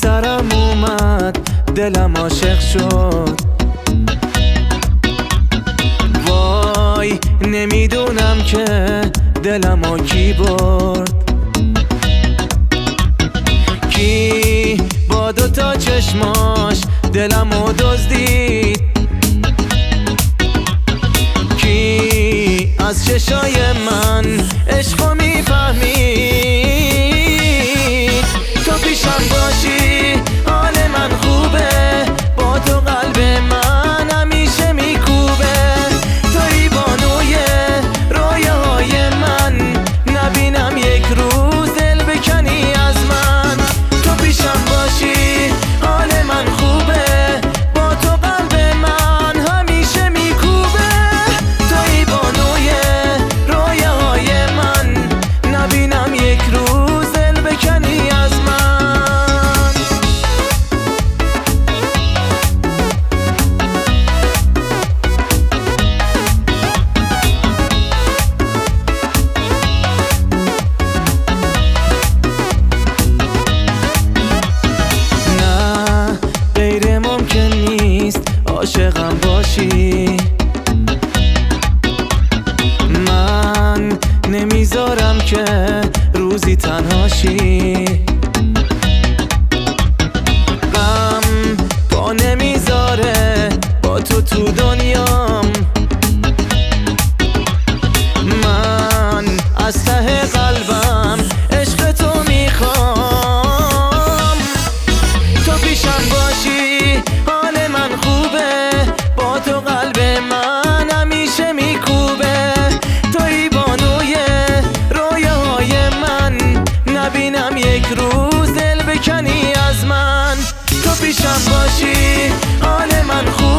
سرم اومد دلم عاشق شد. وای نمیدونم که دلمو کی برد، کی با دوتا چشماش دلمو دزدید، کی از چشای من عشقو میفهمید. تو پیشم باشی حال من خوبه، با تو قلب من همیشه میکوبه. تویی بانوی رویاهای من، نبینم یک روز دل بکنی از من. تو پیشم باشی حال من خوبه، با تو قلب من همیشه میکوبه. تویی بانوی رویاهای من، نبینم یک روز دل بکنی از من. عاشقم باشی، من نمیذارم که روزی تنهاشی. غم پا نمیذاره با تو تو دنیام، من از ته قلبم عشق تو میخوام. تو پیشم باشی حال من خوبه، با تو قلب من همیشه میکوبه. تویی بانوی رویاهای من، نبینم یک روز دل بکنی از من. تو پیشم باشی حال من خوبه،